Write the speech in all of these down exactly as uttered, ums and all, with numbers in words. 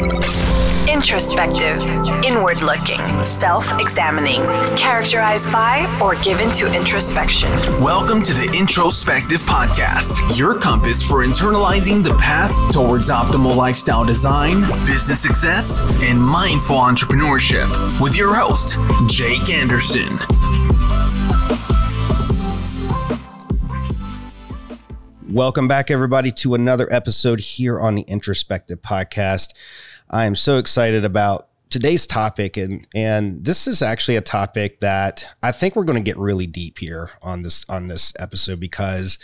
Introspective, inward-looking, self-examining, characterized by or given to introspection. Welcome to the Introspective Podcast, your compass for internalizing the path towards optimal lifestyle design, business success, and mindful entrepreneurship with your host, Jake Anderson. Welcome back, everybody, to another episode here on the Introspective Podcast. I am so excited about today's topic, and and this is actually a topic that I think we're going to get really deep here on this on this episode, because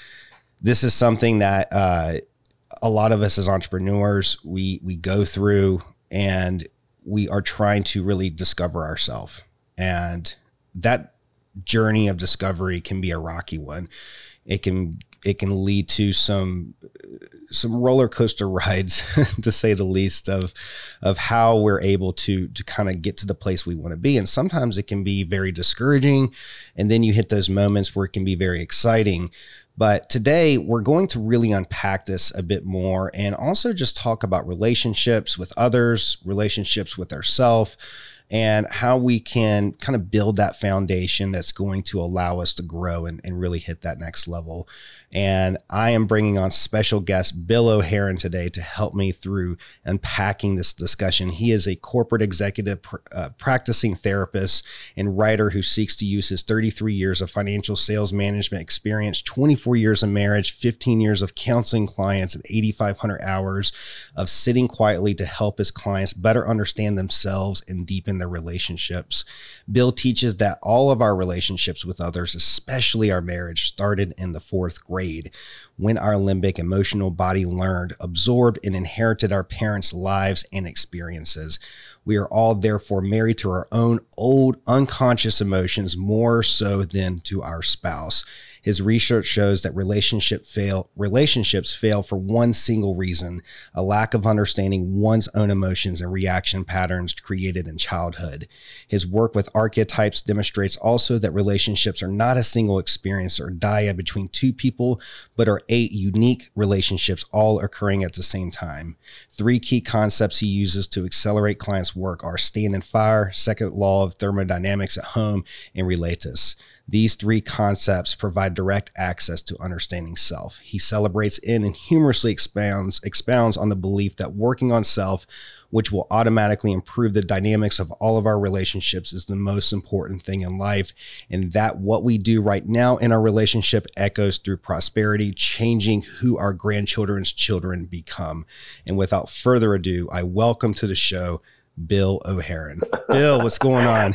this is something that uh, a lot of us as entrepreneurs we we go through, and we are trying to really discover ourselves, and that journey of discovery can be a rocky one. It can it can lead to some some roller coaster rides, to say the least, of of how we're able to to kind of get to the place we want to be. And sometimes it can be very discouraging, and then you hit those moments where it can be very exciting. But today we're going to really unpack this a bit more, and also just talk about relationships with others, relationships with ourselves, and how we can kind of build that foundation that's going to allow us to grow and, and really hit that next level. And I am bringing on special guest Bill O'Haron today to help me through unpacking this discussion. He is a corporate executive, uh, practicing therapist and writer who seeks to use his thirty-three years of financial sales management experience, twenty-four years of marriage, fifteen years of counseling clients, and eighty-five hundred hours of sitting quietly to help his clients better understand themselves and deepen their relationships. Bill teaches that all of our relationships with others, especially our marriage, started in the fourth grade, when our limbic emotional body learned, absorbed, and inherited our parents' lives and experiences. We are all therefore married to our own old unconscious emotions, more so than to our spouse. His research shows that relationship fail, relationships fail for one single reason: a lack of understanding one's own emotions and reaction patterns created in childhood. His work with archetypes demonstrates also that relationships are not a single experience or dyad between two people, but are eight unique relationships all occurring at the same time. Three key concepts he uses to accelerate clients' work are stand and fire, second law of thermodynamics at home, and relatus. These three concepts provide direct access to understanding self. He celebrates in and humorously expounds, expounds on the belief that working on self, which will automatically improve the dynamics of all of our relationships, is the most important thing in life, and that what we do right now in our relationship echoes through prosperity, changing who our grandchildren's children become. And without further ado, I welcome to the show Bill O'Haron. Bill, what's going on?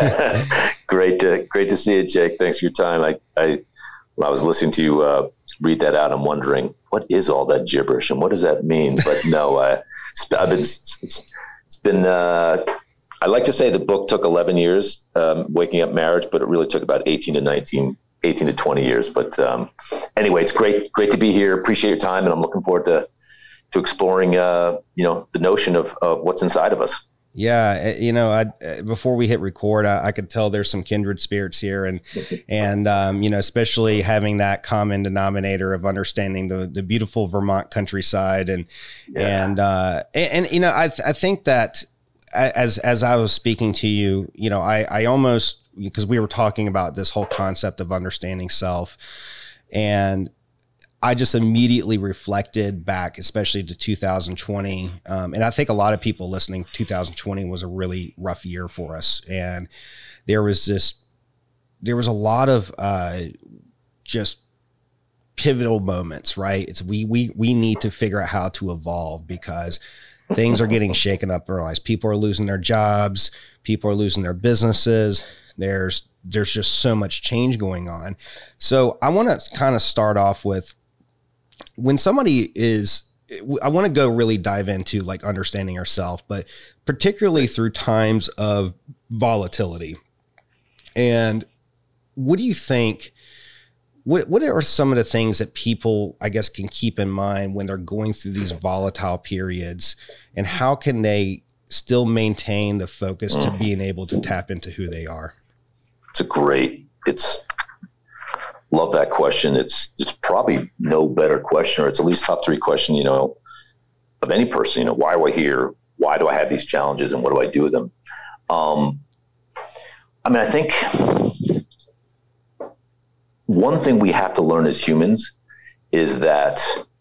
Great to great to see you, Jake. Thanks for your time. I, I when I was listening to you uh, read that out, I'm wondering, what is all that gibberish and what does that mean? But no, uh, it's, I've been, it's, it's been. Uh, I like to say the book took eleven years, um, Waking Up Marriage, but it really took about eighteen to nineteen, eighteen to twenty years. But um, anyway, it's great, great to be here. Appreciate your time, and I'm looking forward to to exploring, uh, you know, the notion of, of what's inside of us. Yeah, you know, I, before we hit record, I, I could tell there's some kindred spirits here, and and um, you know, especially having that common denominator of understanding the the beautiful Vermont countryside, and yeah. and, uh, and and you know, I I think that as as I was speaking to you, you know, I I almost, because we were talking about this whole concept of understanding self, and I just immediately reflected back, especially to two thousand twenty. Um, and I think a lot of people listening, two thousand twenty was a really rough year for us. And there was this, there was a lot of uh, just pivotal moments, right? It's we, we, we need to figure out how to evolve, because things are getting shaken up in our lives. People are losing their jobs. People are losing their businesses. There's, there's just so much change going on. So I want to kind of start off with, when somebody is, I want to go really dive into like understanding yourself, but particularly through times of volatility. And what do you think, what, what are some of the things that people, I guess, can keep in mind when they're going through these volatile periods, and how can they still maintain the focus to being able to tap into who they are? It's a great, it's, love that question. It's it's probably no better question, or it's at least top three question, you know, of any person. You know, why are we here? Why do I have these challenges, and what do I do with them? Um, I mean, I think one thing we have to learn as humans is that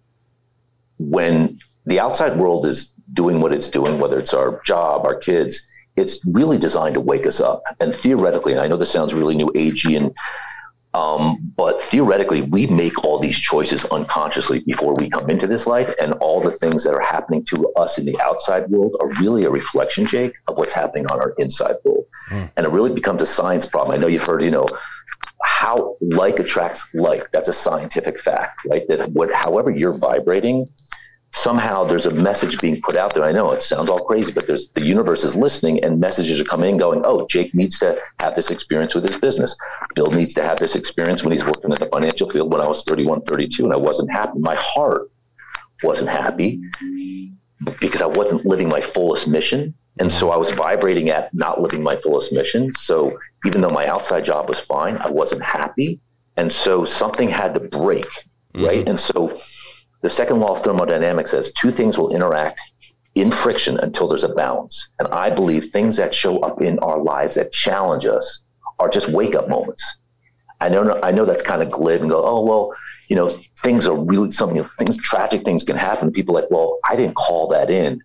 when the outside world is doing what it's doing, whether it's our job, our kids, it's really designed to wake us up. And theoretically, and I know this sounds really new agey, and um, but theoretically, we make all these choices unconsciously before we come into this life, and all the things that are happening to us in the outside world are really a reflection, Jake, of what's happening on our inside world. Mm. And it really becomes a science problem. I know you've heard, you know, how like attracts like. That's a scientific fact, right? That what, however you're vibrating, somehow there's a message being put out there. I know it sounds all crazy, but there's the universe is listening, and messages are coming in going, oh, Jake needs to have this experience with his business. Bill needs to have this experience when he's working in the financial field. When I was thirty-one, thirty-two, and I wasn't happy, my heart wasn't happy because I wasn't living my fullest mission. And so I was vibrating at not living my fullest mission. So even though my outside job was fine, I wasn't happy. And so something had to break, mm-hmm. right? And so the second law of thermodynamics says two things will interact in friction until there's a balance. And I believe things that show up in our lives that challenge us are just wake-up moments. I know I know that's kind of glib and go, oh, well, you know, things are really something, you know, things, tragic things can happen. People are like, well, I didn't call that in.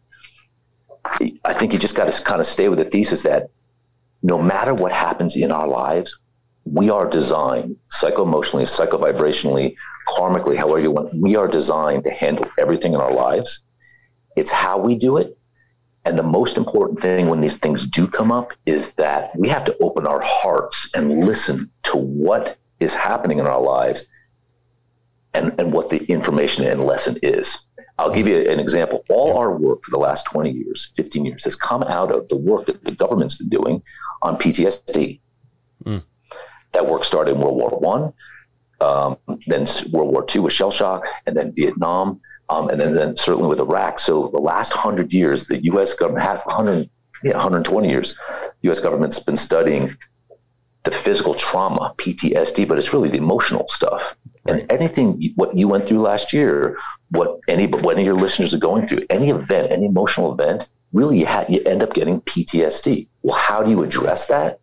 I think you just got to kind of stay with the thesis that no matter what happens in our lives, we are designed psycho-emotionally, psycho-vibrationally, karmically, however you want, we are designed to handle everything in our lives. It's how we do it. And the most important thing when these things do come up is that we have to open our hearts and listen to what is happening in our lives and, and what the information and lesson is. I'll give you an example. All our work for the last twenty years, fifteen years has come out of the work that the government's been doing on P T S D. Mm. That work started in World War One. Um, then World War Two with shell shock, and then Vietnam, um, and then, then certainly with Iraq. So the last hundred years, the U S government has one hundred, yeah, one hundred twenty years. The U S government's been studying the physical trauma, P T S D, but it's really the emotional stuff. Right. And anything what you went through last year, what any what any of your listeners are going through, any event, any emotional event, really you, ha- you end up getting P T S D. Well, how do you address that?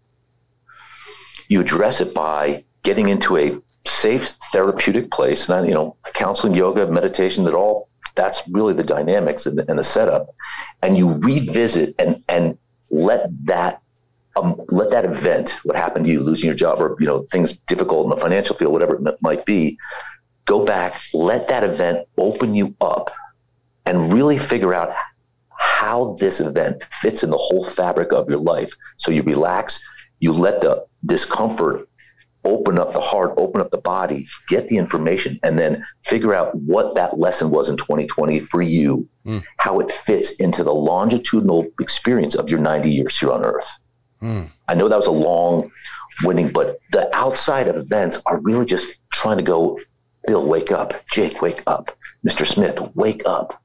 You address it by getting into a safe therapeutic place, and you know, counseling, yoga, meditation, that all that's really the dynamics and the, and the setup. And you revisit and and let that um, let that event, what happened to you, losing your job, or you know, things difficult in the financial field, whatever it might be, go back, let that event open you up, and really figure out how this event fits in the whole fabric of your life. So you relax, you let the discomfort open up the heart, open up the body, get the information, and then figure out what that lesson was in twenty twenty for you, mm. how it fits into the longitudinal experience of your ninety years here on Earth. Mm. I know that was a long winning, but the outside events are really just trying to go, Bill, wake up. Jake, wake up. Mister Smith, wake up.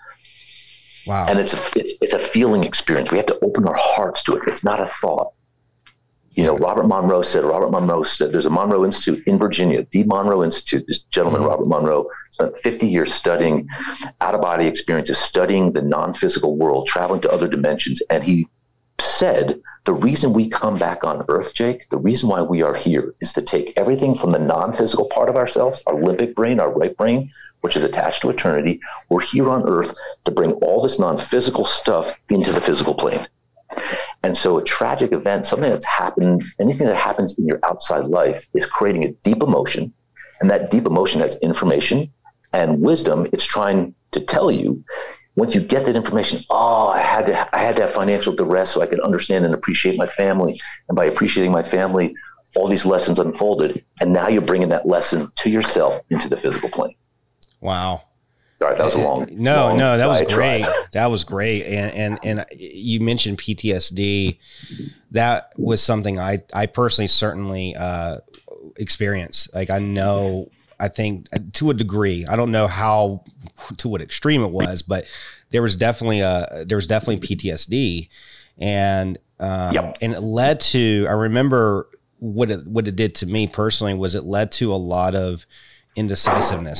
Wow. And it's a, it's, it's a feeling experience. We have to open our hearts to it. It's not a thought. You know, Robert Monroe said, Robert Monroe said, there's a Monroe Institute in Virginia, the Monroe Institute. This gentleman, mm-hmm. Robert Monroe, spent fifty years studying out-of-body experiences, studying the non-physical world, traveling to other dimensions. And he said, the reason we come back on Earth, Jake, the reason why we are here is to take everything from the non-physical part of ourselves, our limbic brain, our right brain, which is attached to eternity. We're here on Earth to bring all this non-physical stuff into the physical plane. And so a tragic event, something that's happened, anything that happens in your outside life is creating a deep emotion. And that deep emotion has information and wisdom. It's trying to tell you, once you get that information, oh, I had to, I had to have financial duress so I could understand and appreciate my family. And by appreciating my family, all these lessons unfolded. And now you're bringing that lesson to yourself into the physical plane. Wow. Sorry, that was a long. No, long no, that was great. Tried. That was great. And, and, and you mentioned P T S D. That was something I, I personally certainly uh, experienced. Like I know, I think to a degree, I don't know how, to what extreme it was, but there was definitely a, there was definitely P T S D, and, um, yep. and it led to, I remember what it, what it did to me personally was it led to a lot of indecisiveness.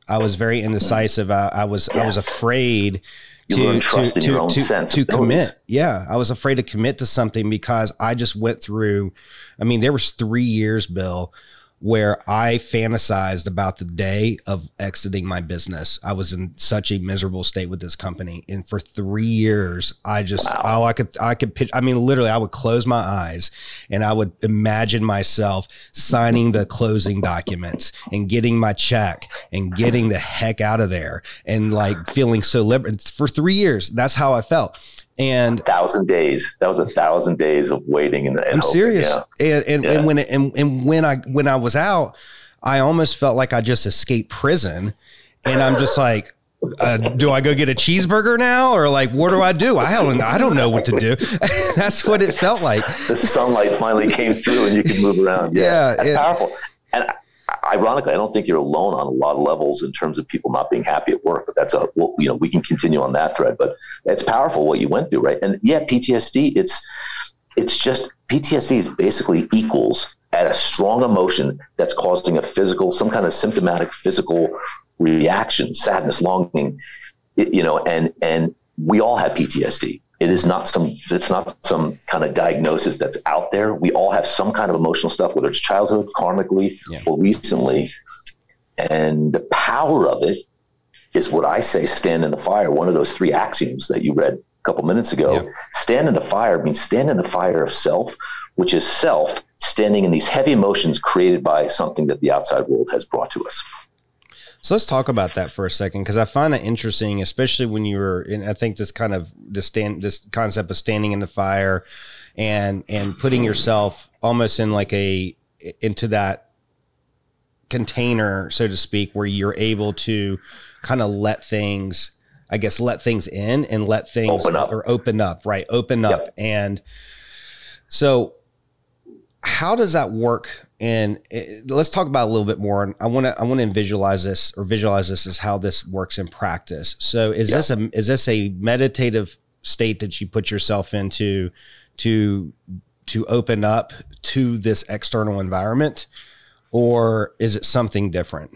I was very indecisive. I, I was yeah. I was afraid you to trust to in your to, own to, sense to commit. Yeah, I was afraid to commit to something because I just went through. I mean, there was three years, Bill, where I fantasized about the day of exiting my business. I was in such a miserable state with this company. And for three years, I just, wow. oh, I could, I could pitch. I mean, literally I would close my eyes and I would imagine myself signing the closing documents and getting my check and getting the heck out of there and like feeling so liberal. For three years, that's how I felt. And a thousand days. That was a thousand days of waiting. And, and I'm hoping, serious. yeah. And and, yeah. and when it, and, and when I when I was out, I almost felt like I just escaped prison. And I'm just like, uh, do I go get a cheeseburger now, or like what do I do? I don't I don't know what to do. That's what it felt like. The sunlight finally came through, and you could move around. Yeah, yeah that's it, powerful. And ironically, I don't think you're alone on a lot of levels in terms of people not being happy at work, but that's a, well, you know, we can continue on that thread, but it's powerful what you went through. Right. And yeah, P T S D, it's, it's just P T S D is basically equals at a strong emotion that's causing a physical, some kind of symptomatic physical reaction, sadness, longing, you know, and, and we all have P T S D. It is not some, it's not some kind of diagnosis that's out there. We all have some kind of emotional stuff, whether it's childhood, karmically, yeah. or recently. And the power of it is what I say, stand in the fire. One of those three axioms that you read a couple minutes ago, yeah. stand in the fire means stand in the fire of self, which is self standing in these heavy emotions created by something that the outside world has brought to us. So let's talk about that for a second, because I find it interesting, especially when you were in, I think this kind of this stand, this concept of standing in the fire and, and putting yourself almost in like a, into that container, so to speak, where you're able to kind of let things, I guess, let things in and let things open up or open up, right. Open up. Yep. And so how does that work? And it, let's talk about it a little bit more. I want to, I want to visualize this or visualize this as how this works in practice. So is yeah. this a, is this a meditative state that you put yourself into to, to open up to this external environment, or is it something different?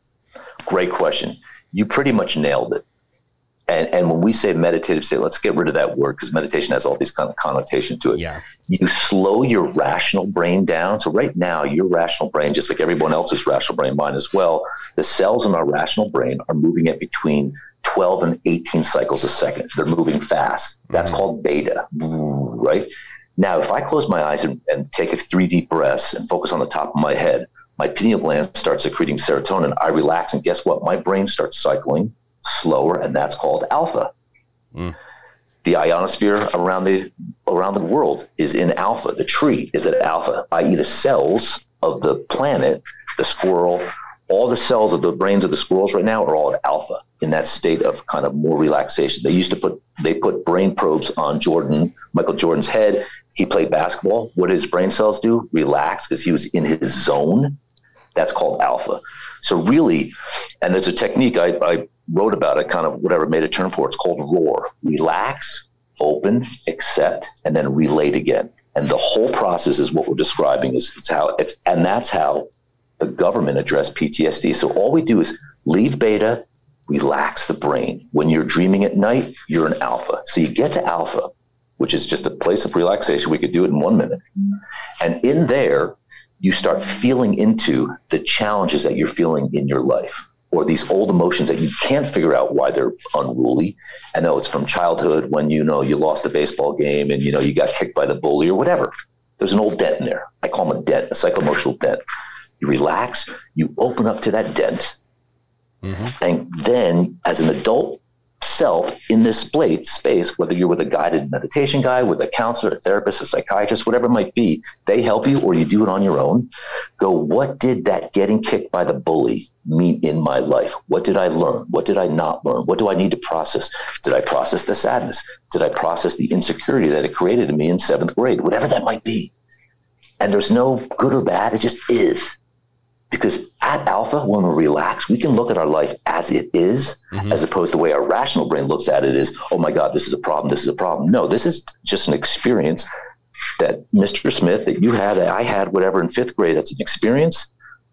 Great question. You pretty much nailed it. And and when we say meditative state, let's get rid of that word, because meditation has all these kind of connotation to it. Yeah. You slow your rational brain down. So right now, your rational brain, just like everyone else's rational brain, mine as well, the cells in our rational brain are moving at between twelve and eighteen cycles a second. They're moving fast. That's mm-hmm. called beta, right? Now, if I close my eyes and, and take a three deep breaths and focus on the top of my head, my pineal gland starts secreting serotonin. I relax, and guess what? My brain starts cycling slower, and that's called alpha. Mm. The ionosphere around the around the world is in alpha. The tree is at alpha, that is the cells of the planet, the squirrel, all the cells of the brains of the squirrels right now are all at alpha, in that state of kind of more relaxation. They used to put they put brain probes on Jordan, Michael Jordan's head. He played basketball. What did his brain cells do? Relax, because he was in his zone. That's called alpha. So really, and there's a technique I, I wrote about it, kind of whatever, made a term for it. It's called ROAR. Relax, open, accept, and then relate again. And the whole process is what we're describing. Is it's how it's, and that's how the government addressed P T S D. So all we do is leave beta, relax the brain. When you're dreaming at night, you're in alpha. So you get to alpha, which is just a place of relaxation. We could do it in one minute. And in there, you start feeling into the challenges that you're feeling in your life, or these old emotions that you can't figure out why they're unruly. I know it's from childhood when, you know, you lost a baseball game and, you know, you got kicked by the bully or whatever. There's an old dent in there. I call them a dent, a psycho-emotional dent. You relax, you open up to that dent. Mm-hmm. And then as an adult self in this space, whether you're with a guided meditation guy, with a counselor, a therapist, a psychiatrist, whatever it might be, they help you, or you do it on your own. Go, what did that getting kicked by the bully mean in my life? What did I learn? What did I not learn? What do I need to process? Did I process the sadness? Did I process the insecurity that it created in me in seventh grade? Whatever that might be. And there's no good or bad. It just is. Because at alpha, when we're relaxed, we can look at our life as it is, mm-hmm. as opposed to the way our rational brain looks at it is, oh my God, this is a problem, this is a problem. No, this is just an experience that Mister Smith, that you had, that I had, whatever, in fifth grade. That's an experience.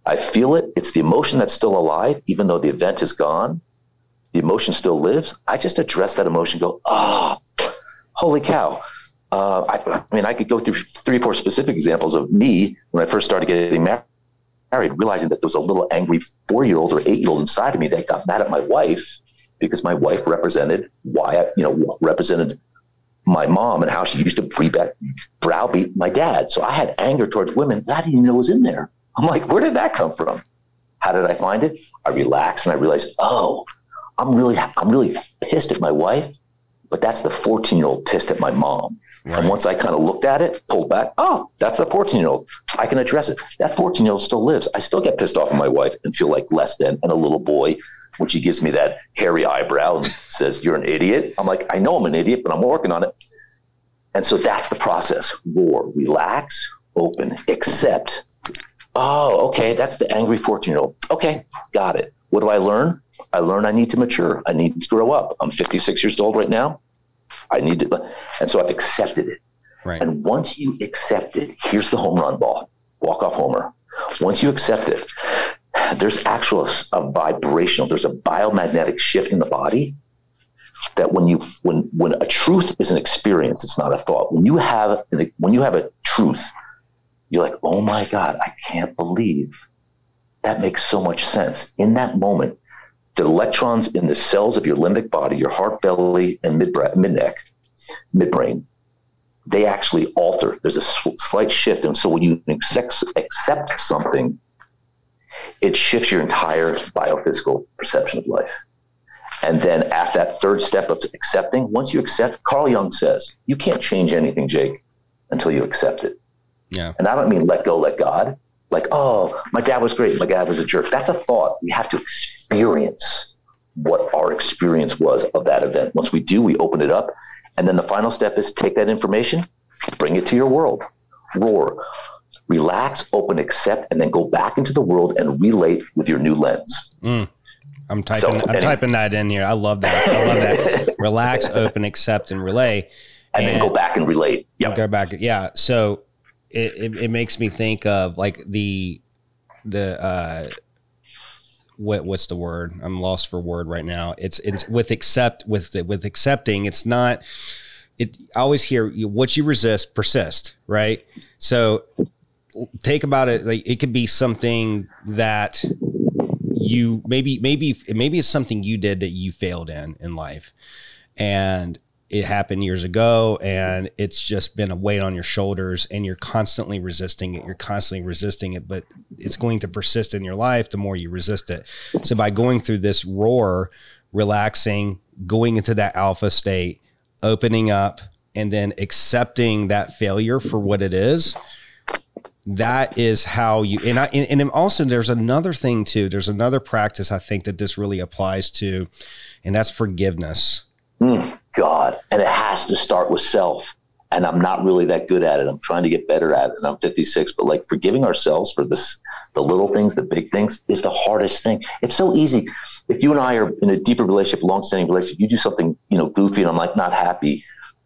I feel it. It's the emotion that's still alive, even though the event is gone. The emotion still lives. I just address that emotion, go, oh, holy cow. Uh, I, I mean, I could go through three or four specific examples of me when I first started getting married, realizing that there was a little angry four-year-old or eight-year-old inside of me that got mad at my wife because my wife represented why I, you know, represented my mom and how she used to browbeat my dad. So I had anger towards women that I didn't even know was in there. I'm like, where did that come from? How did I find it? I relaxed and I realized, oh, I'm really, I'm really pissed at my wife, but that's the fourteen-year-old pissed at my mom. Right. And once I kind of looked at it, pulled back, oh, that's the fourteen-year-old. I can address it. That fourteen-year-old still lives. I still get pissed off at my wife and feel like less than, and a little boy, when she gives me that hairy eyebrow and says, you're an idiot. I'm like, I know I'm an idiot, but I'm working on it. And so that's the process. Roar, relax, open, accept. Oh, okay, that's the angry fourteen-year-old. Okay, got it. What do I learn? I learn I need to mature. I need to grow up. I'm fifty-six years old right now. I need to, and so I've accepted it. Right. And once you accept it, here's the home run ball, walk-off homer. Once you accept it, there's actual a vibrational, there's a biomagnetic shift in the body that when you when when a truth is an experience, it's not a thought. When you have when you have a truth, you're like, oh my God, I can't believe that makes so much sense. In that moment, the electrons in the cells of your limbic body, your heart, belly, and mid mid-neck, midbrain, they actually alter. There's a slight shift. And so when you accept, accept something, it shifts your entire biophysical perception of life. And then at that third step of accepting, once you accept, Carl Jung says, you can't change anything, Jake, until you accept it. Yeah. And I don't mean let go, let God. Like, oh, my dad was great. My dad was a jerk. That's a thought. We have to experience what our experience was of that event. Once we do, we open it up. And then the final step is take that information, bring it to your world. Roar, relax, open, accept, and then go back into the world and relate with your new lens. Mm. I'm typing, So, I'm anyway. typing that in here. I love that. I love that. Relax, open, accept, and relay. And, and then go back and relate. Yep. Go back. Yeah. So it, it, it makes me think of like the, the, uh, what, what's the word? I'm lost for word right now. It's, it's with accept with, with accepting. It's not, it, I always hear what you resist persist. Right. So take about it. Like it could be something that you maybe, maybe, maybe it's something you did that you failed in, in life. And it happened years ago and it's just been a weight on your shoulders and you're constantly resisting it. You're constantly resisting it, but it's going to persist in your life the more you resist it. So by going through this roar, relaxing, going into that alpha state, opening up, and then accepting that failure for what it is, that is how you, and I, and, and also there's another thing too. There's another practice I think that this really applies to, and that's forgiveness. Mm, God. And it has to start with self. And I'm not really that good at it. I'm trying to get better at it. And I'm fifty-six, but like forgiving ourselves for this, the little things, the big things is the hardest thing. It's so easy. If you and I are in a deeper relationship, long-standing relationship, you do something, you know, goofy and I'm like, not happy,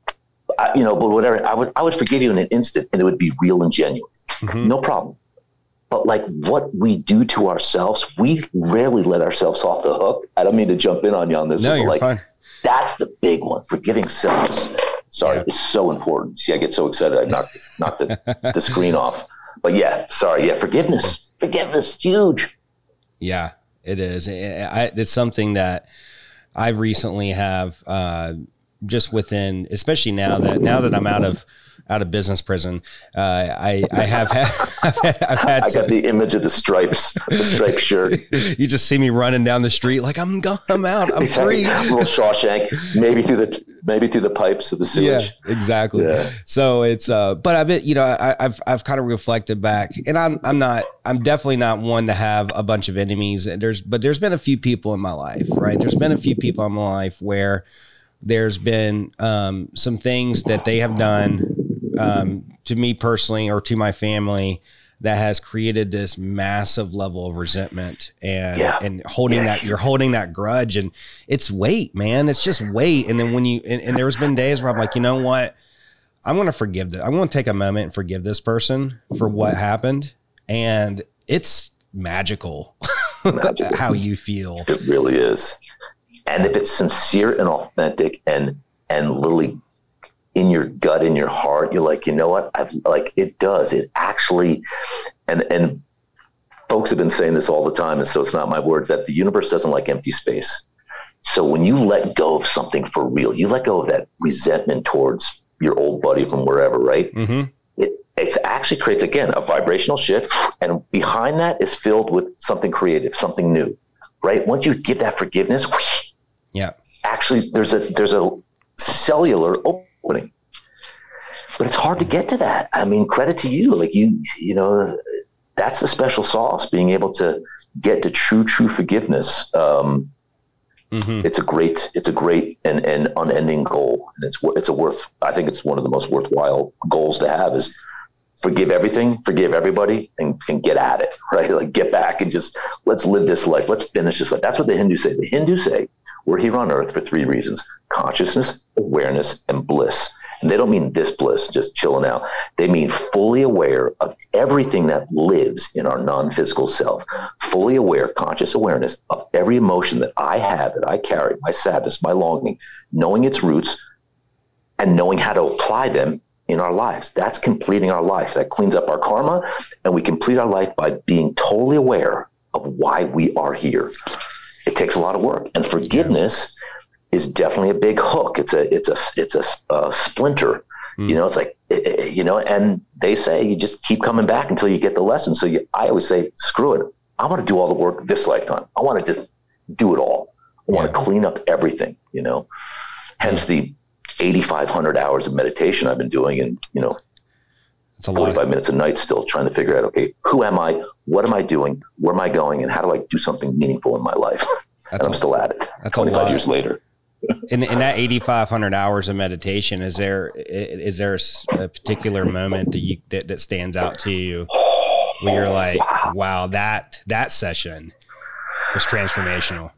I, you know, but whatever, I would, I would forgive you in an instant and it would be real and genuine. Mm-hmm. No problem. But like what we do to ourselves, we rarely let ourselves off the hook. I don't mean to jump in on you on this. No, one, but you're like, fine. That's the big one. Forgiving selves. Sorry, yeah. It's so important. See, I get so excited. I knocked, knocked the, the screen off. But yeah, sorry. Yeah, forgiveness. Forgiveness, huge. Yeah, it is. It's something that I recently have uh, just within, especially now that now that I'm out of out of business prison, uh, I I have had I've had, I've had I got the image of the stripes, the striped shirt. You just see me running down the street like I'm gone, I'm out, I'm free. A little Shawshank, maybe through the maybe through the pipes of the sewage. Yeah, exactly. Yeah. So it's uh, but I bet you know I, I've I've kind of reflected back, and I'm I'm not I'm definitely not one to have a bunch of enemies. And there's but there's been a few people in my life, right? There's been a few people in my life where there's been um, some things that they have done. Um, to me personally or to my family that has created this massive level of resentment and, yeah. and holding yeah. that you're holding that grudge and it's weight, man. It's just weight. And then when you, and, and there's been days where I'm like, you know what, I'm going to forgive this. I'm going to take a moment and forgive this person for what happened. And it's, magical, magical. how you feel. It really is. And if it's sincere and authentic and, and literally in your gut, in your heart, you're like, you know what? I've like, it does, it actually, and, and folks have been saying this all the time. And so it's not my words, that the universe doesn't like empty space. So when you let go of something for real, you let go of that resentment towards your old buddy from wherever, right? Mm-hmm. It it actually creates, again, a vibrational shift. And behind that is filled with something creative, something new, right? Once you give that forgiveness, whoosh, yeah, actually there's a, there's a cellular opening, but it's hard to get to that. I mean, credit to you. Like you, you know, that's the special sauce, being able to get to true, true forgiveness. Um, mm-hmm. It's a great, it's a great and, and unending goal. And it's, it's a worth, I think it's one of the most worthwhile goals to have, is forgive everything, forgive everybody, and, and get at it, right? Like get back and just, let's live this life. Let's finish this life. That's what the Hindus say. The Hindus say we're here on earth for three reasons: consciousness, awareness, and bliss. And they don't mean this bliss, just chilling out. They mean fully aware of everything that lives in our non-physical self, fully aware, conscious awareness of every emotion that I have, that I carry, my sadness, my longing, knowing its roots and knowing how to apply them in our lives. That's completing our life. That cleans up our karma, and we complete our life by being totally aware of why we are here. It takes a lot of work, and forgiveness is definitely a big hook. It's a, it's a, it's a, a splinter, mm. you know, it's like, you know, and they say you just keep coming back until you get the lesson. So you, I always say, screw it. I want to do all the work this lifetime. I want to just do it all. I want yeah. to clean up everything, you know, hence the eighty-five hundred hours of meditation I've been doing, and, you know, it's a forty-five lot. minutes a night still trying to figure out, okay, who am I? What am I doing? Where am I going? And how do I do something meaningful in my life? That's and I'm a, still at it. That's twenty-five a lot. years later. In, in that eighty-five hundred hours of meditation, is there is there a particular moment that you that, that stands out to you where you're like, wow. wow, that that session was transformational?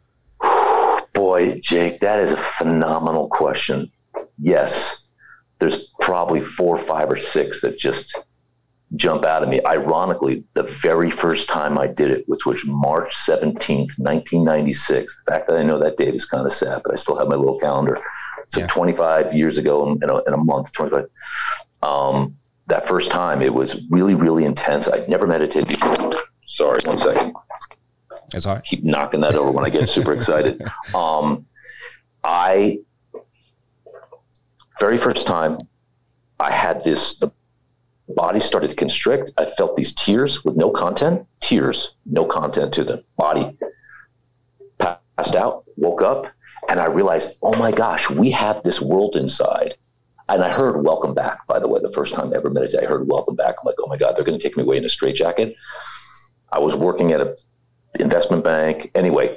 Boy, Jake, that is a phenomenal question. Yes, there's probably four, five, or six that just jump out at me. Ironically, the very first time I did it, which was March seventeenth, nineteen ninety-six. The fact that I know that date is kind of sad, but I still have my little calendar. So yeah. twenty-five years ago in a, in a month, twenty-five. Um, that first time, it was really, really intense. I'd never meditated before. Sorry, one second. It's all right. Keep knocking that over when I get super excited. Um, I, very first time, I had this, the body started to constrict. I felt these tears with no content, tears, no content to them. Body passed out, woke up, and I realized, oh my gosh, we have this world inside. And I heard Welcome Back, by the way, the first time I ever meditated, I heard Welcome Back. I'm like, oh my God, they're going to take me away in a straitjacket. I was working at an investment bank. Anyway,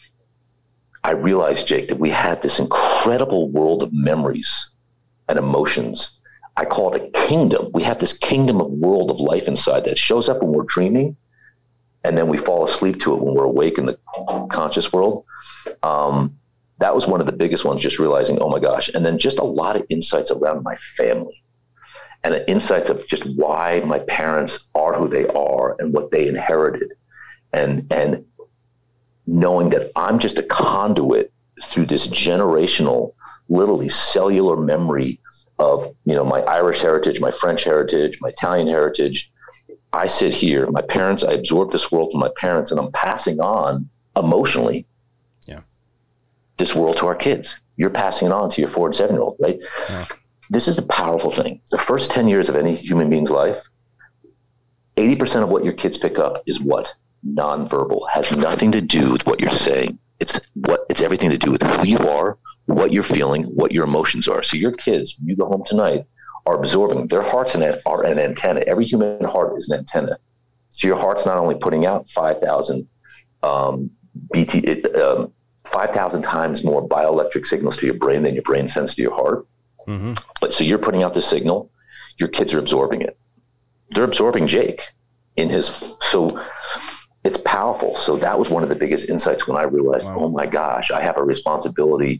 I realized, Jake, that we had this incredible world of memories and emotions. I call it a kingdom. We have this kingdom of world of life inside that shows up when we're dreaming, and then we fall asleep to it when we're awake in the conscious world. Um, that was one of the biggest ones, just realizing, oh my gosh. And then just a lot of insights around my family, and insights of just why my parents are who they are and what they inherited. And, and knowing that I'm just a conduit through this generational, literally cellular memory of, you know, my Irish heritage, my French heritage, my Italian heritage. I sit here, my parents, I absorbed this world from my parents, and I'm passing on emotionally yeah. this world to our kids. You're passing it on to your four and seven year old, right? Yeah. This is the powerful thing. The first ten years of any human being's life, eighty percent of what your kids pick up is what? Nonverbal. Has nothing to do with what you're saying. It's what, it's everything to do with who you are, what you're feeling, what your emotions are. So your kids, when you go home tonight, are absorbing. Their hearts are an antenna. Every human heart is an antenna. So your heart's not only putting out five thousand um, B T, it, um, five thousand times more bioelectric signals to your brain than your brain sends to your heart. Mm-hmm. But so you're putting out the signal, your kids are absorbing it. They're absorbing Jake in his, so it's powerful. So that was one of the biggest insights when I realized, wow. oh my gosh, I have a responsibility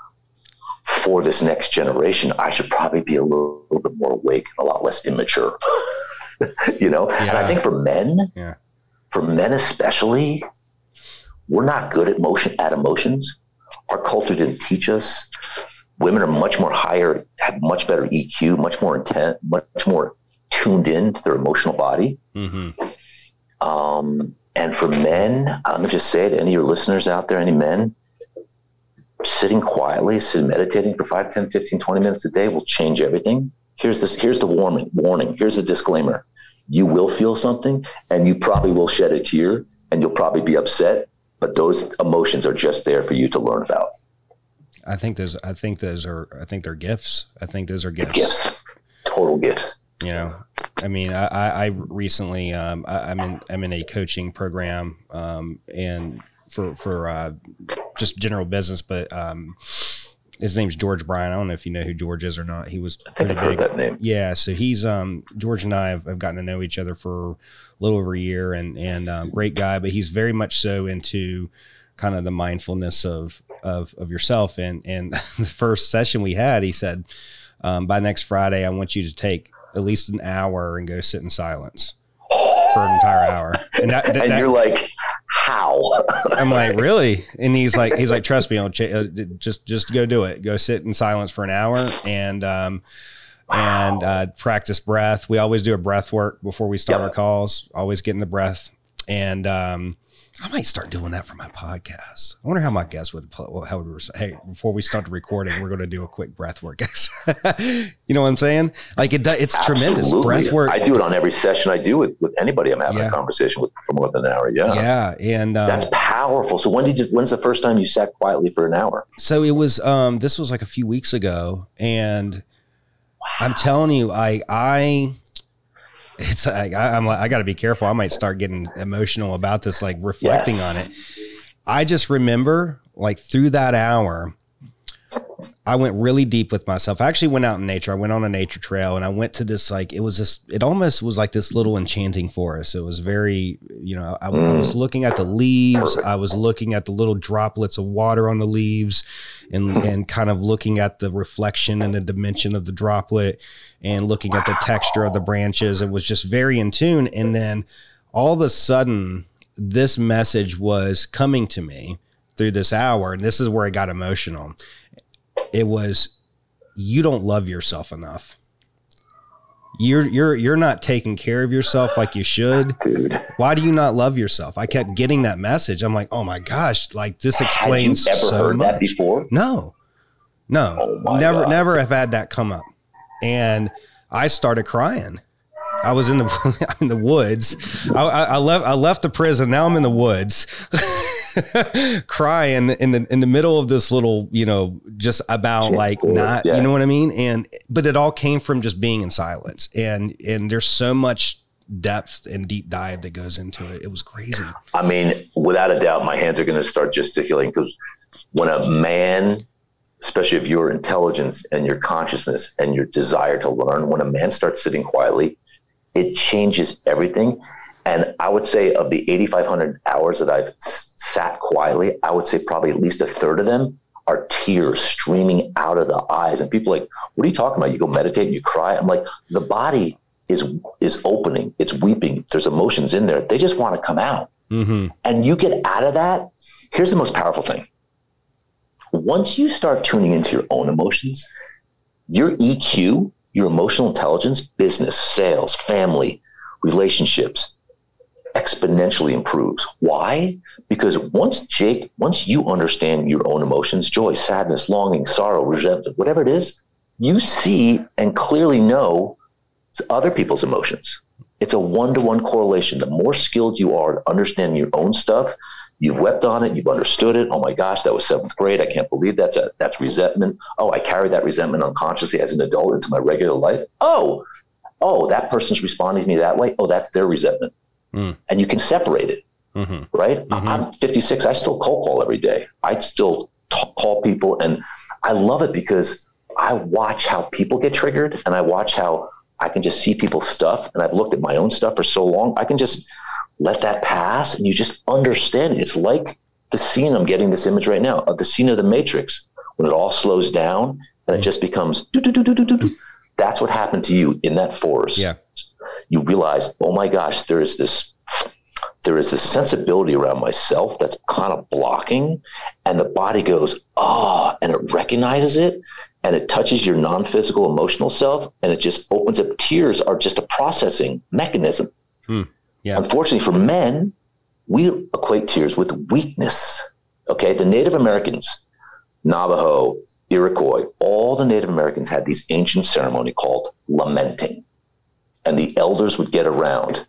for this next generation. I should probably be a little, little bit more awake and a lot less immature, you know? Yeah. And I think for men, yeah. for men especially, we're not good at motion, at emotions. Our culture didn't teach us. Women are much more higher, have much better E Q, much more intent, much more tuned in to their emotional body. Mm-hmm. Um, and for men, I'm going to just say it, any of your listeners out there, any men, sitting quietly, sitting meditating for five, ten, fifteen, twenty minutes a day will change everything. Here's this, here's the warning, warning. Here's the disclaimer. You will feel something and you probably will shed a tear and you'll probably be upset, but those emotions are just there for you to learn about. I think those, I think those are, I think they're gifts. I think those are gifts. Gifts, total gifts. You know, I mean, I, I, I recently, um, I, I'm in, I'm in a coaching program, um, and for, for, uh, just general business, but, um, his name's George Bryan. I don't know if you know who George is or not. He was I think pretty I've big. heard that name. Yeah. So he's, um, George and I have, have gotten to know each other for a little over a year, and, and, um, great guy, but he's very much so into kind of the mindfulness of, of, of yourself. And, and the first session we had, he said, um, by next Friday, I want you to take at least an hour and go sit in silence for an entire hour. And, that, that, and that, you're like, how? I'm like, really? And he's like, he's like, trust me, I'll ch- uh, just, just go do it. Go sit in silence for an hour and, um, wow. and, uh, practice breath. We always do a breath work before we start yep. our calls, always getting the breath. And, um, I might start doing that for my podcast. I wonder how my guests would, how would we say, hey, before we start the recording, we're going to do a quick breath work. You know what I'm saying? Like it, it's Absolutely. Tremendous breath work. I do it on every session I do with, with anybody I'm having yeah. a conversation with for more than an hour. Yeah. Yeah. And, um, that's powerful. So when did you, when's the first time you sat quietly for an hour? So it was, um, this was like a few weeks ago, and wow. I'm telling you, I, I, It's like, I, I'm like, I got to be careful. I might start getting emotional about this, like reflecting yes. on it. I just remember like through that hour, I went really deep with myself. I actually went out in nature. I went on a nature trail and I went to this, like, it was this, it almost was like this little enchanting forest. It was very, you know, I, mm. I was looking at the leaves. Perfect. I was looking at the little droplets of water on the leaves and, and kind of looking at the reflection and the dimension of the droplet and looking wow. at the texture of the branches. It was just very in tune. And then all of a sudden, this message was coming to me through this hour. And this is where I got emotional. It was, you don't love yourself enough. You're, you're, you're not taking care of yourself like you should. Dude. Why do you not love yourself? I kept getting that message. I'm like, oh my gosh, like this explains Have you ever so heard much. That before? No, no, oh never, God. never have had that come up. And I started crying. I was in the, in the woods. I, I, I left, I left the prison. Now I'm in the woods. Crying in the in the middle of this little, you know, just about like not, yeah. you know what I mean? And but it all came from just being in silence. And and there's so much depth and deep dive that goes into it. It was crazy. I mean, without a doubt, my hands are going to start gesticulating, because when a man, especially if your intelligence and your consciousness and your desire to learn, when a man starts sitting quietly, it changes everything. And I would say of the eighty-five hundred hours that I've sat quietly, I would say probably at least a third of them are tears streaming out of the eyes. And people are like, what are you talking about? You go meditate and you cry. I'm like, the body is is opening. It's weeping. There's emotions in there. They just want to come out. Mm-hmm. And you get out of that. Here's the most powerful thing. Once you start tuning into your own emotions, your E Q, your emotional intelligence, business, sales, family, relationships, exponentially improves. Why? Because once Jake, once you understand your own emotions, joy, sadness, longing, sorrow, resentment, whatever it is, you see and clearly know other people's emotions. It's a one-to-one correlation. The more skilled you are at understanding your own stuff, you've wept on it, you've understood it. Oh my gosh, that was seventh grade. I can't believe that's a, that's resentment. Oh, I carried that resentment unconsciously as an adult into my regular life. Oh, oh, that person's responding to me that way. Oh, that's their resentment. Mm. And you can separate it, mm-hmm. right? Mm-hmm. I'm fifty-six. I still cold call every day. I still talk, call people, and I love it because I watch how people get triggered, and I watch how I can just see people's stuff. And I've looked at my own stuff for so long. I can just let that pass, and you just understand it. It's like the scene. I'm getting this image right now of the scene of The Matrix when it all slows down and it just becomes. Do, do, do, do, do, do. That's what happened to you in that forest. Yeah. You realize, oh my gosh, there is this there is this sensibility around myself that's kind of blocking, and the body goes, oh, and it recognizes it, and it touches your non-physical emotional self, and it just opens up. Tears are just a processing mechanism. Hmm. Yeah. Unfortunately for men, we equate tears with weakness. Okay. The Native Americans, Navajo, Iroquois, all the Native Americans had these ancient ceremony called lamenting. And the elders would get around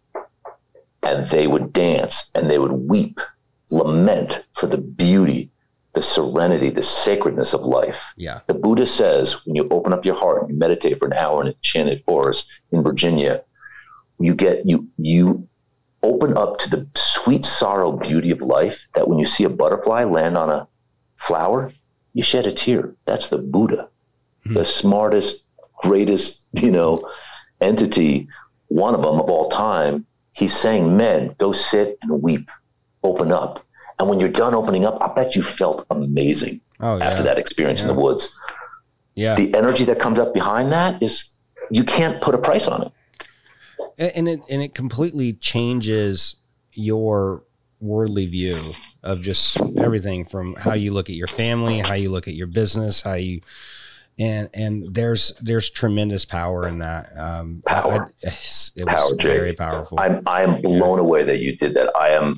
and they would dance and they would weep, lament for the beauty, the serenity, the sacredness of life. Yeah. The Buddha says, when you open up your heart and you meditate for an hour in a enchanted forest in Virginia, you get, you, you open up to the sweet sorrow beauty of life, that when you see a butterfly land on a flower, you shed a tear. That's the Buddha, mm-hmm. the smartest, greatest, you know, entity, one of them of all time. He's saying, men, go sit and weep, open up. And when you're done opening up, I bet you felt amazing oh, yeah. after that experience yeah. in the woods. Yeah. The energy that comes up behind that is, you can't put a price on it. And it, and it completely changes your worldly view of just everything, from how you look at your family, how you look at your business, how you, and, and there's, there's tremendous power in that. Um, power. I, it was power, very Jake. powerful. I'm, I am blown yeah. away that you did that. I am,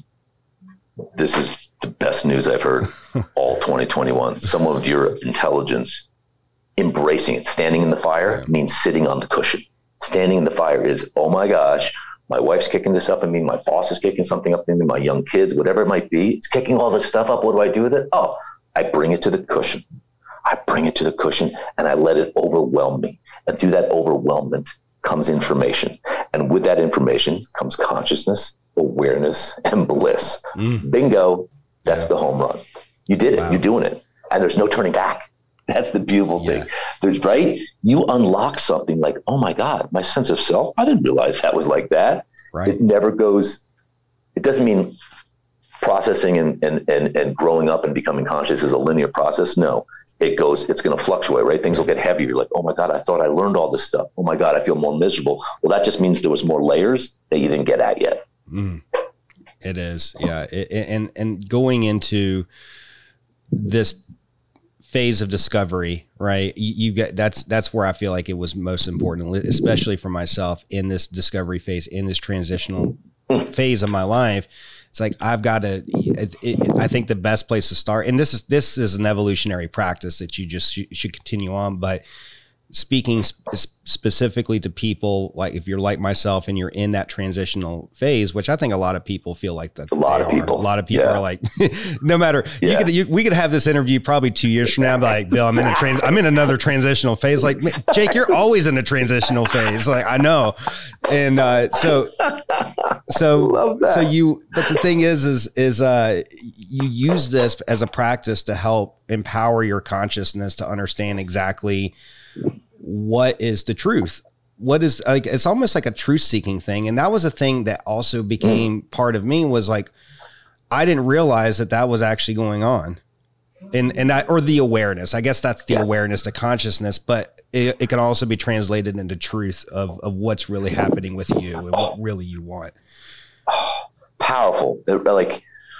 this is the best news I've heard all twenty twenty-one. Some of your intelligence embracing it. Standing in the fire yeah. means sitting on the cushion. Standing in the fire is, oh my gosh, my wife's kicking this up in me. My boss is kicking something up in me. My young kids, whatever it might be, it's kicking all this stuff up. What do I do with it? Oh, I bring it to the cushion. I bring it to the cushion and I let it overwhelm me. And through that overwhelmment comes information. And with that information comes consciousness, awareness, and bliss. Mm. Bingo. That's yeah. the home run. You did it. Wow. You're doing it. And there's no turning back. That's the beautiful yeah. thing. There's right. You unlock something like, oh my God, my sense of self. I didn't realize that was like that. Right. It never goes. It doesn't mean processing and, and, and, and growing up and becoming conscious is a linear process. No, it goes, it's going to fluctuate, right? Things will get heavier. You're like, oh my God, I thought I learned all this stuff. Oh my God, I feel more miserable. Well, that just means there was more layers that you didn't get at yet. Mm. It is. Yeah. It, and, and going into this phase of discovery, right? You, you get, that's, that's where I feel like it was most important, especially for myself in this discovery phase, in this transitional phase of my life. It's like, I've got to, it, it, I think the best place to start, and this is, this is an evolutionary practice that you just sh- should continue on, but speaking sp- specifically to people, like if you're like myself and you're in that transitional phase, which I think a lot of people feel like that. A lot of are. people, a lot of people yeah. are like, no matter, yeah. you could, you, we could have this interview probably two years from now. I'm like, Bill, I'm in a trans, I'm in another transitional phase. Like, Jake, you're always in a transitional phase. Like, I know. And, uh, so, so, so you, but the thing is, is, is, uh, you use this as a practice to help empower your consciousness to understand exactly what is the truth. What is like, it's almost like a truth seeking thing. And that was a thing that also became mm. part of me, was like, I didn't realize that that was actually going on. And, and I, or the awareness, I guess that's the yes. awareness, the consciousness, but it, it can also be translated into truth of, of what's really happening with you and what really you want. Oh, powerful. Like,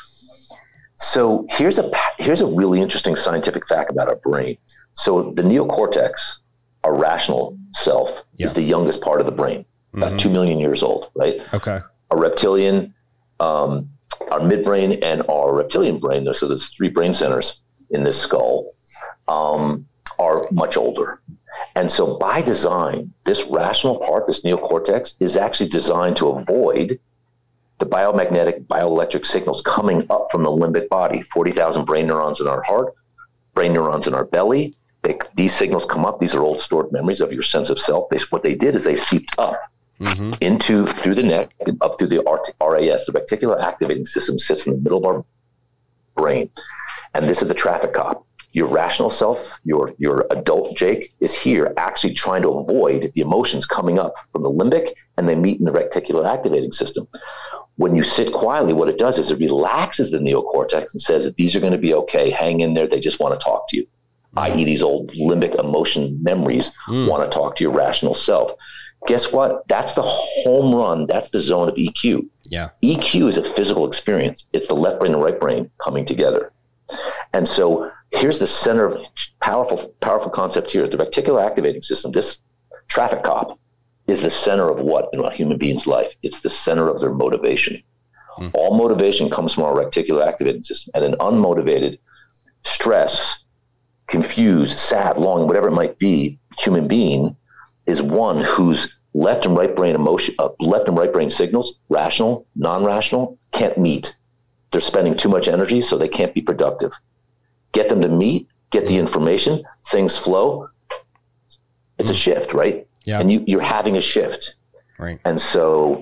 so here's a, here's a really interesting scientific fact about our brain. So the neocortex, our rational self, yeah. is the youngest part of the brain, about mm-hmm. two million years old, right? Okay. Our reptilian, um, our midbrain and our reptilian brain, so there's three brain centers in this skull, um, are much older. And so by design, this rational part, this neocortex, is actually designed to avoid the biomagnetic, bioelectric signals coming up from the limbic body, forty thousand brain neurons in our heart, brain neurons in our belly. They, these signals come up. These are old stored memories of your sense of self. They, what they did is they seeped up mm-hmm. into, through the neck, and up through the R A S. The reticular activating system sits in the middle of our brain. And this is the traffic cop. Your rational self, your, your adult Jake, is here actually trying to avoid the emotions coming up from the limbic, and they meet in the reticular activating system. When you sit quietly, what it does is it relaxes the neocortex and says that these are going to be okay. Hang in there. They just want to talk to you. that is these old limbic emotion memories mm. want to talk to your rational self. guess what? That's the home run. That's the zone of E Q. Yeah. E Q is a physical experience. It's the left brain and right brain coming together. And so here's the center of powerful, powerful concept here. The reticular activating system, this traffic cop, is the center of what in a human being's life? It's the center of their motivation. Hmm. All motivation comes from our reticular activating system. And an unmotivated, stress, confused, sad, longing, whatever it might be, human being is one whose left and right brain emotion, uh, left and right brain signals, rational, non-rational, can't meet. They're spending too much energy, so they can't be productive. Get them to meet, get the information, things flow. It's mm. a shift, right? Yeah. And you, you're having a shift. Right. And so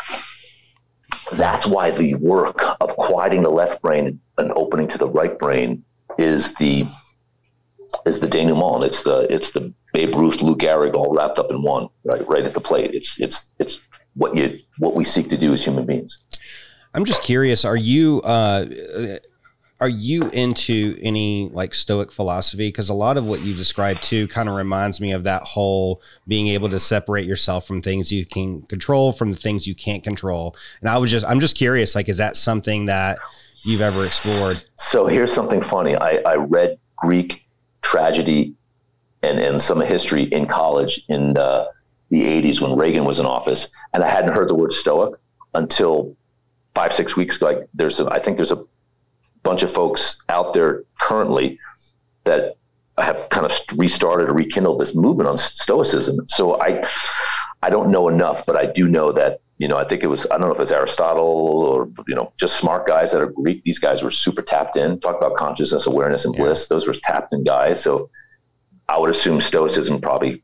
that's why the work of quieting the left brain and opening to the right brain is the is the denouement. It's the it's the Babe Ruth, Lou Gehrig all wrapped up in one, right? Right at the plate. It's it's it's what you what we seek to do as human beings. I'm just curious. Are you uh, are you into any like Stoic philosophy? Because a lot of what you described too kind of reminds me of that whole being able to separate yourself from things you can control from the things you can't control. And I was just I'm just curious. Like, is that something that you've ever explored? So here's something funny. I, I read Greek tragedy and, and some history in college in uh, the eighties when Reagan was in office. And I hadn't heard the word Stoic until five, six weeks ago. Like there's, a, I think there's a bunch of folks out there currently that have kind of restarted or rekindled this movement on Stoicism. So I, I don't know enough, but I do know that, you know, I think it was, I don't know if it's Aristotle or, you know, just smart guys that are Greek. These guys were super tapped in. Talk about consciousness, awareness, and bliss. Yeah. Those were tapped in guys. So I would assume Stoicism probably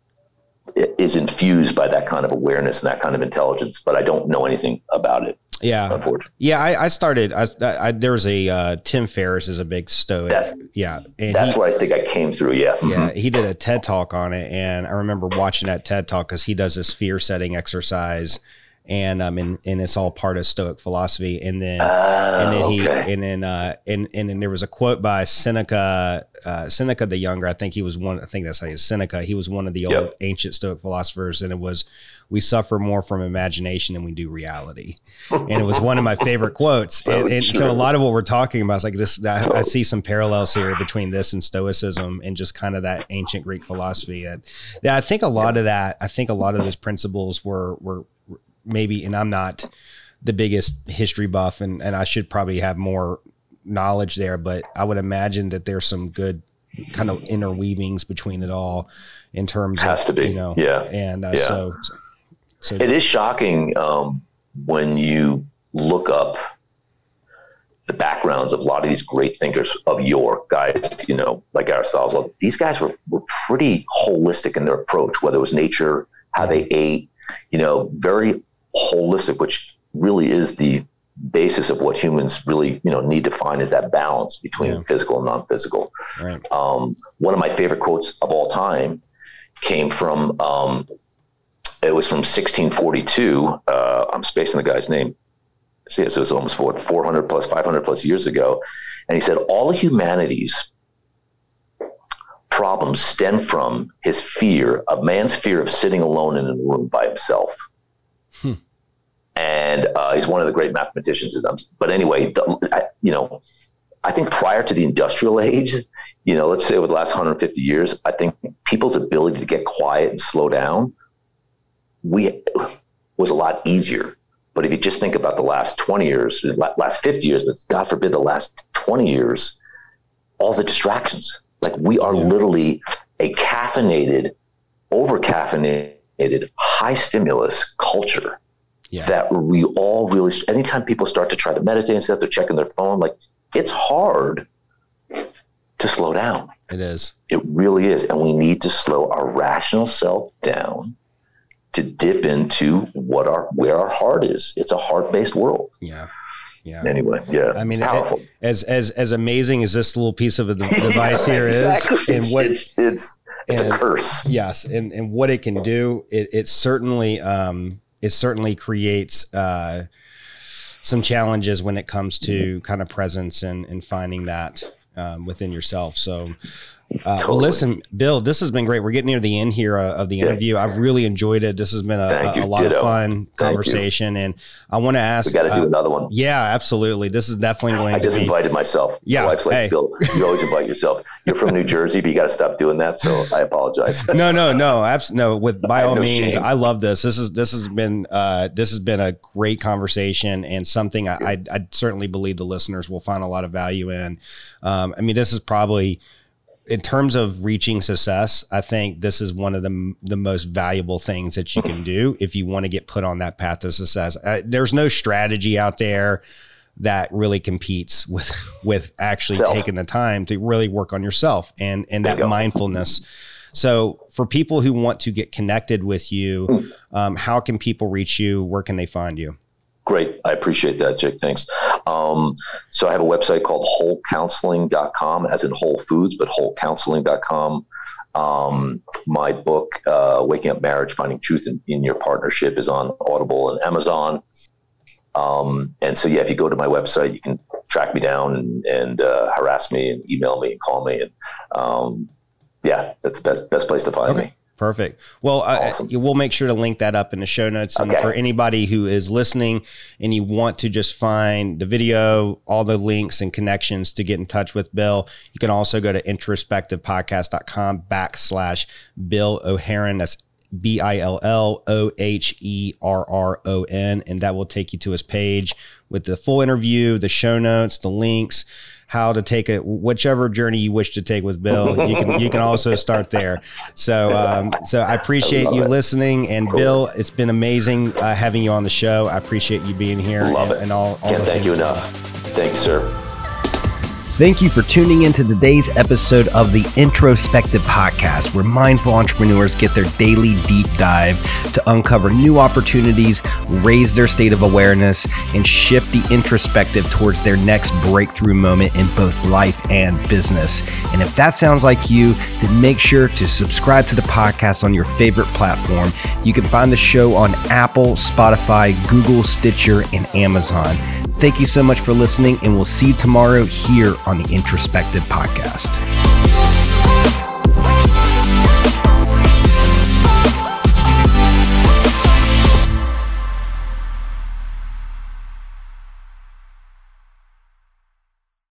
is infused by that kind of awareness and that kind of intelligence, but I don't know anything about it. Yeah. Yeah. I, I started, I, I, there was a, uh, Tim Ferriss is a big Stoic. That, yeah. And that's he, where I think I came through. Yeah. Yeah. He did a TED talk on it. And I remember watching that TED talk cause he does this fear setting exercise. And um and, and it's all part of Stoic philosophy. And then uh, and then he okay. and then uh and and then there was a quote by Seneca, uh Seneca the Younger. I think he was one, I think that's how you Seneca. He was one of the old yep. ancient Stoic philosophers, and it was, we suffer more from imagination than we do reality. And it was one of my favorite quotes. so and, and so a lot of what we're talking about is like this, I, I see some parallels here between this and Stoicism and just kind of that ancient Greek philosophy. And yeah, I think a lot yep. of that, I think a lot of those principles were were maybe, and I'm not the biggest history buff, and, and I should probably have more knowledge there, but I would imagine that there's some good kind of interweavings between it all in terms Has of, to be. you know, yeah. and uh, yeah. so, so it is shocking um, when you look up the backgrounds of a lot of these great thinkers of yore, guys, you know, like Aristotle. These guys were, were pretty holistic in their approach, whether it was nature, how they ate, you know, very holistic, which really is the basis of what humans really, you know, need to find, is that balance between yeah. physical and non-physical. Right. Um, one of my favorite quotes of all time came from, um, it was from sixteen forty-two. Uh, I'm spacing the guy's name. See, so it was almost four hundred plus, five hundred plus years ago. And he said, all of humanity's problems stem from his fear of man's fear of sitting alone in a room by himself. Hmm. And uh, he's one of the great mathematicians. But anyway, the, I, you know, I think prior to the industrial age, you know, let's say over the last one hundred fifty years, I think people's ability to get quiet and slow down we was a lot easier. But if you just think about the last twenty years, last fifty years, but God forbid the last twenty years, all the distractions. Like we are yeah. literally a caffeinated, over caffeinated, high stimulus culture yeah. that we all really, anytime people start to try to meditate and stuff, they're checking their phone. Like it's hard to slow down. It is. It really is. And we need to slow our rational self down to dip into what our, where our heart is. It's a heart-based world. Yeah. Yeah. Anyway, yeah. I mean, it, as as as amazing as this little piece of a device here exactly. is, and what it's it's, it's and, a curse. Yes, and and what it can do, it it certainly um it certainly creates uh some challenges when it comes to mm-hmm. kind of presence and and finding that um, within yourself. So, Uh, Totally. Well, listen, Bill, this has been great. We're getting near the end here uh, of the interview. Yeah. I've really enjoyed it. This has been a, a, a lot Ditto. of fun Thank conversation. You. And I want to ask. We got to uh, do another one. Yeah, absolutely. This is definitely going I to be. I just invited myself. Yeah. My wife's like, hey. Bill, you always invite yourself. You're from New Jersey, but you got to stop doing that. So I apologize. no, no, no. Absolutely. No, with by all no means, shame. I love this. This is, this has been, uh, this has been a great conversation and something I, I, I certainly believe the listeners will find a lot of value in. Um, I mean, this is probably, in terms of reaching success, I think this is one of the the most valuable things that you can do if you want to get put on that path to success. Uh, there's no strategy out there that really competes with with actually Self. taking the time to really work on yourself and and that mindfulness. So for people who want to get connected with you, um, how can people reach you? Where can they find you? Great. I appreciate that, Jake. Thanks. Um, so I have a website called whole counseling dot com, as in Whole Foods, but whole counseling dot com. Um, my book, uh, Waking Up Marriage, Finding Truth in, in Your Partnership, is on Audible and Amazon. Um, and so, yeah, if you go to my website, you can track me down and, and uh, harass me and email me and call me. And um, yeah, that's the best, best place to find okay. me. Perfect. Well, awesome. uh, we'll make sure to link that up in the show notes. And okay. for anybody who is listening and you want to just find the video, all the links and connections to get in touch with Bill, you can also go to introspectivepodcast.com backslash Bill O'Herron. That's B I L L O H E R R O N. And that will take you to his page with the full interview, the show notes, the links, how to take it, whichever journey you wish to take with Bill, you can you can also start there. So um, so I appreciate I you it. listening, and cool. Bill, it's been amazing uh, having you on the show. I appreciate you being here. Love and, it. and all. all Can't thank you enough. Thanks, sir. Thank you for tuning into today's episode of the Introspective Podcast, where mindful entrepreneurs get their daily deep dive to uncover new opportunities, raise their state of awareness, and shift the introspective towards their next breakthrough moment in both life and business. And if that sounds like you, then make sure to subscribe to the podcast on your favorite platform. You can find the show on Apple, Spotify, Google, Stitcher, and Amazon. Thank you so much for listening, and we'll see you tomorrow here on the Introspective Podcast.